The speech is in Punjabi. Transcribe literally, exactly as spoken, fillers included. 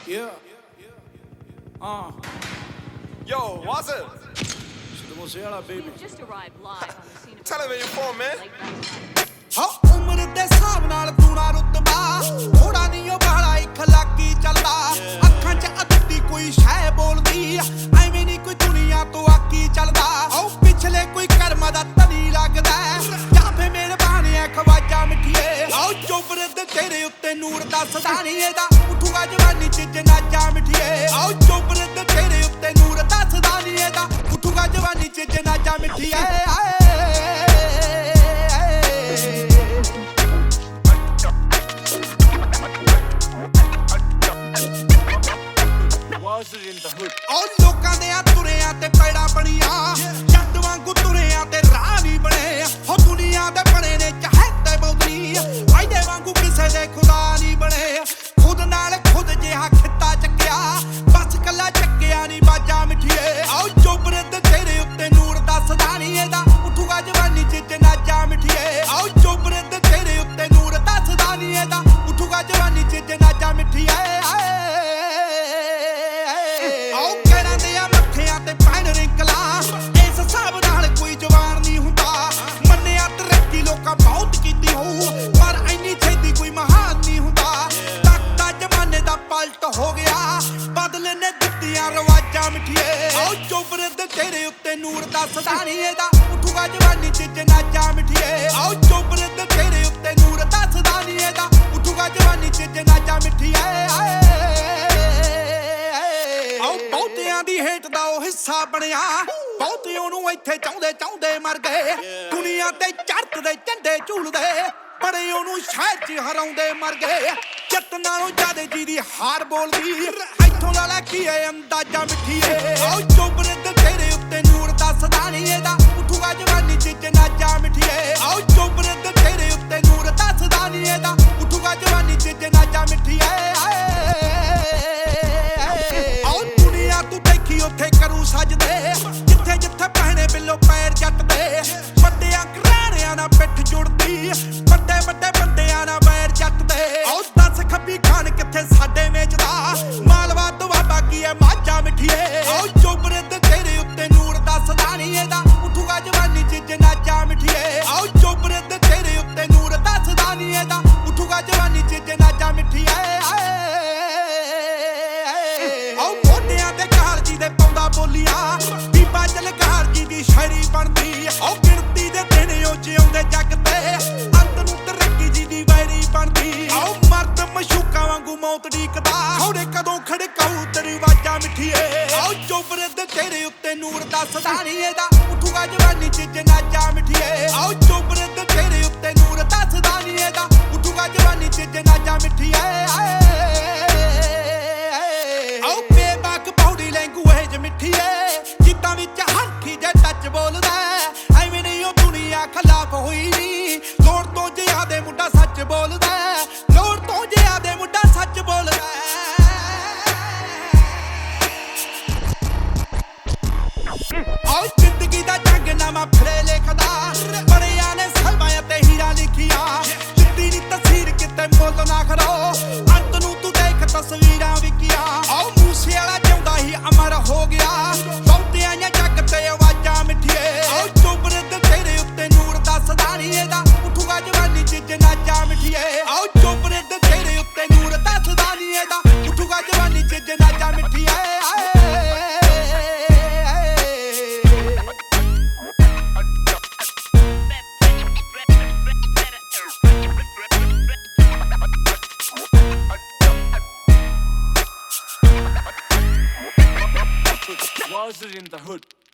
Yeah. Uh. Yo, what's up? Mosella, baby. Just arrived live on the scene of Television for man. ਹਾਂ ਉਮਰ ਦੇ ਹਿਸਾਬ ਨਾਲ ਤੂਣਾ ਰੁਤਬਾ ਥੋੜਾ ਨਹੀਂ ਉਹ ਬਾਲਾ ਇੱਕ ਲੱਕੀ ਚੱਲਦਾ ਅੱਖਾਂ 'ਚ ਅੱਧੀ ਕੋਈ ਸ਼ੈ ਬੋਲਦੀ ਐਵੇਂ ਨਹੀਂ ਕੋਈ ਦੁਨੀਆ ਤੋਂ ਆਕੀ ਚੱਲਦਾ ਉਹ ਪਿਛਲੇ ਕੋਈ ਕਰਮ ਦਾ ਤਨੀ ਲੱਗਦਾ ਜਾਂ ਫੇ ਮਿਹਰਬਾਨ ਐ ਖਵਾਜਾ ਮਿੱਠੀਏ ਆਓ ਚੋਬਰ ਦੇ ਤੇਰੇ ਉੱਤੇ ਨੂਰ ਦੱਸਦਾ ਨਹੀਂ ਇਹਦਾ ਉਠੂਗਾ ਜਵਾਨੀ 'ਚ ਜਨਾਜਾ ਮਿੱਠੀਏ ਆਓ ਚੋਬਰ ਦੇ ਤੇਰੇ ਉੱਤੇ ਨੂਰ ਦੱਸਦਾ ਨਹੀਂ ਇਹਦਾ ਉਠੂਗਾ ਜਵਾਨੀ 'ਚ ਜਨਾਜਾ ਮਿੱਠੀਏ ਉਹ ਲੋਕਾਂ ਦੇ ਆ ਤੁਰਿਆਂ ਤੇ ਪੈੜਾ ਬਣੀਆਂ ਜੱਟ ਵਾਂਗੂ ਤੁਰਿਆਂ ਤੇ ਰਾਹ ਨਹੀਂ ਬਣੇ ਹੋ ਦੁਨੀਆ ਦੇ ਬਣੇ ਨੇ ਚਾਹਤੇ ਬੌਧੀ ਫਾਇਦੇ ਵਾਂਗੂ ਕਿਸੇ ਦੇ ਖੁਦਾ ਨਹੀਂ ਬਣੇ ਖੁਦ ਨਾਲ ਖੁਦ ਜਿਹਾ ਖਿੱਤਾ ਚੱਕਿਆ ਬਸ ਕੱਲਾ ਚੱਕਿਆ ਨਹੀਂ ਬਾਜਾ ਮਿੱਠੀਏ ਆਓ ਚੋਬਰ ਤੇ ਤੇਰੇ ਉੱਤੇ ਨੂਰ ਦੱਸਦਾ ਨਹੀਂ ਇਹਦਾ ਉਠੂਗਾ ਜਵਾਨੀ 'ਚ ਜਨਾਜਾ ਮਿੱਠੀਏ ਆਓ ਚੋਬਰ ਤੇ ਤੇਰੇ ਉੱਤੇ ਨੂਰ ਦੱਸਦਾ ਨਹੀਂ ਇਹਦਾ ਉਠੂਗਾ ਜਵਾਨੀ 'ਚ ਜਨਾਜਾ ਮਿੱਠੀਏ ਬਹੁਤ ਕੀਤੀ ਹੋਊ ਪਰ ਇੰਨੀ ਛੇਤੀ ਕੋਈ ਮਹਾਨ ਨਹੀਂ ਹੁੰਦਾ ਤੱਕਦਾ ਜਮਾਨੇ ਦਾ ਪਲਟ ਹੋ ਗਿਆ ਬਦਲੇ ਨੇ ਦਿੱਤੀਆਂ ਰਵਾਜਾਂ ਮਿੱਠੀਏ ਆਓ ਚੋਬਰ ਦੇ ਤੇਰੇ ਉੱਤੇ ਨੂਰ ਦੱਸਦਾ ਨਹੀਂ ਇਹਦਾ ਉਠੂਗਾ ਜਵਾਨੀ 'ਚ ਜਨਾਜਾ ਮਿੱਠੀਏ ਆਓ ਚੋਬਰ ਦੇ ਤੇਰੇ ਉੱਤੇ ਨੂਰ ਦੱਸਦਾ ਨਹੀਂ ਇਹਦਾ ਉਠੂਗਾ ਜਵਾਨੀ 'ਚ ਜਨਾਜਾ ਮਿੱਠੀਏ ਆਓ ਬਹੁਤਿਆਂ ਦੀ ਹੇਠ ਦਾ ਉਹ ਹਿੱਸਾ ਬਣਿਆ ਬਹੁਤੇ ਉਹਨੂੰ ਇੱਥੇ ਚਾਹੁੰਦੇ ਚਾਹੁੰਦੇ ਮਰ ਗਏ ਦੁਨੀਆ ਤੇ ਚੜ੍ਹਦੇ ਝੰਡੇ ਝੂਲਦੇ ਬੜੇ ਉਹਨੂੰ ਸ਼ਹਿਰ 'ਚ ਹਰਾਉਂਦੇ ਮਰ ਗਏ ਜੱਟ ਨਾਲੋਂ ਜ਼ਿਆਦਾ ਜਿਹਦੀ ਹਾਰ ਬੋਲਦੀ ਇੱਥੋਂ ਦਾ ਲੈ ਕੀ ਏ ਅੰਦਾਜ਼ਾ ਮਿੱਠੀਏ ਆਓ ਚੋਬਰ ਦੇ ਤੇਰੇ ਉੱਤੇ ਨੂਰ ਦੱਸਦਾ ਨਹੀਂ ਇਹਦਾ ਉਠੂਗਾ ਜਵਾਨੀ 'ਚ ਜਨਾਜਾ ਮਿੱਠੀਏ ਆਓ ਚੋਬਰ ਦੇ ਤੇਰੇ ਉੱਤੇ ਨੂਰ ਦੱਸਦਾ ਨਹੀਂ ਇਹਦਾ ਉਠੂਗਾ ਜਵਾਨੀ 'ਚ ਜਨਾਜਾ ਮਿੱਠੀਏ ਆਓ ਦੁਨੀਆ ਤੂੰ ਦੇਖੀ ਉੱਥੇ ਕਰੂ ਸਜਦੇ ਜਿੱਥੇ ਜਿੱਥੇ ਪਹਿਣੇ ਬਿੱਲੋ ਪੈਰ ਜੱਟ ਦੇ ਵੱਡਿਆਂ ਘਰਾਣਿਆਂ ਨਾਲ ਪਿੱਠ ਜੁੜਦੀ ਵੱਡੇ ਵੱਡੇ ਬੰਦਿਆਂ ਨਾਲ ਵੈਰ ਜੱਟ ਦੇ ਆਓ ਦੱਸ ਖੱਬੀ ਖਾਨ ਕਿੱਥੇ ਸਾਡੇ ਮੇਜਦਾ ਮਾਲਵਾ ਦੁਆਬਾ ਕੀ ਐ ਮਾਝਾ ਮਿੱਠੀਏ ਆਓ ਚੋਬਰ ਤੇ ਤੇਰੇ ਉੱਤੇ ਨੂਰ ਦੱਸਦਾ ਨਹੀਂ ਇਹਦਾ ਉਠੂਗਾ ਜਵਾਨੀ 'ਚ ਜਨਾਜਾ ਮਿੱਠੀਏ ਆਓ ਚੋਬਰ ਤੇ ਤੇਰੇ ਉੱਤੇ ਨੂਰ ਦੱਸਦਾ ਨਹੀਂ ਇਹਦਾ ਉਠੂਗਾ ਜਵਾਨੀ 'ਚ ਜਨਾਜਾ ਮਿੱਠੀਏ ਆਓ ਮੋਢਿਆਂ ਤੇ ਘਰ ਜੀ ਦੇ ਪਾਉਂਦਾ ਬੋਲੀਆਂ ਬੀਬਾ ਜਲਗਾਰ ਜੀ ਦੀ ਸ਼ਾਇਰੀ ਬਣਦੀ ਆਓ ਗਿਣਤੀ ਦੇ ਦਿਨ ਉਹ ਜਿਉਂਦੇ ਜੱਗ ਤੇ ਅੰਤ ਨੂੰ ਤਰੱਕੀ ਜੀ ਦੀ ਵੈਰੀ ਬਣਦੀ ਆਓ ਮਰਦ ਮਸ਼ੂਕਾਂ ਵਾਂਗੂ ਮੌਤ ਢੀਕਦਾ ਖੌੜੇ ਕਦੋਂ ਖੜਕਾਊ ਦਰਵਾਜ਼ਾ ਮਿੱਠੀਏ ਆਓ ਚੋਬਰ ਦੇ ਤੇਰੇ ਉੱਤੇ ਨੂਰ ਦੱਸਦਾ ਨਹੀਂ ਇਹਦਾ ਉਠੂਗਾ ਜਵਾਨੀ 'ਚ ਜਨਾਜਾ ਮਿੱਠੀਏ ਆਓ ਚੋਬਰ ਦੇ ਤੇਰੇ ਉੱਤੇ ਨੂਰ ਦੱਸਦਾ ਨਹੀਂ ਇਹਦਾ ਉਠੂਗਾ ਜਵਾਨੀ 'ਚ ਜਨਾਜਾ ਮਿੱਠੀਏ ਆਓ ਬੇਬਾਕ ਪੌੜੀ ਲੈਂਗੁਏਜ ਮਿੱਠੀਏ ਜਿੱਦਾਂ ਵਿੱਚ ਹਲਕੀ ਜੇ ਟੱਚ ਬੋਲਦਾ ਐਵੇਂ ਨਹੀਂ ਉਹ ਦੁਨੀਆ ਖਿਲਾਫ ਹੋਈ ਨੀ ਲੋੜ ਤੋਂ ਜ਼ਿਆਦੇ ਮੁੰਡਾ ਸੱਚ ਬੋਲਦਾ ਲੋੜ ਤੋਂ ਜ਼ਿਆਦੇ ਮੁੰਡਾ ਸੱਚ ਬੋਲਦਾ ਆਓ ਜ਼ਿੰਦਗੀ ਦਾ ਜੰਗ ਨਾਮਾ ਫਿਰੇ ਲਿਖਦਾ ਬੜਿਆਂ ਨੇ ਸਲਮਾਂ ਤੇ ਹੀਰਾ ਲਿਖੀਆਂ ਜਿੱਦੀ ਨੀ ਤਸਵੀਰ ਕਿਤੇ ਮੁੱਲ ਨਾ ਖੜੋ ਅੰਤ ਨੂੰ ਤੂੰ ਦੇਖ ਤਸਵੀਰਾਂ ਵਿਕੀਆਂ ਆਓ ਮੂਸੇ ਵਾਲਾ ਜਿਉਂਦਾ ਹੀ ਅਮਰ ਹੋ ਗਿਆ ਬਹੁਤਿਆਂ ਜਾਂ ਜੱਗ ਤੇ ਆਵਾਜ਼ਾਂ ਮਿੱਠੀਏ ਆਓ ਚੋਬਰ ਦੇ ਤੇਰੇ ਉੱਤੇ ਨੂਰ ਦੱਸਦਾ ਨਹੀਂ ਇਹਦਾ ਉਠੂਗਾ ਜਵਾਨੀ 'ਚ ਜਨਾਜਾ ਮਿੱਠੀਏ ਆਓ ਚੋਬਰ ਦੇ ਤੇਰੇ ਉੱਤੇ ਨੂਰ ਦੱਸਦਾ ਨਹੀਂ ਇਹਦਾ ਉਠੂਗਾ ਜਵਾਨੀ 'ਚ ਜਨਾਜਾ ਮਿੱਠੀਏ Was it in the hood?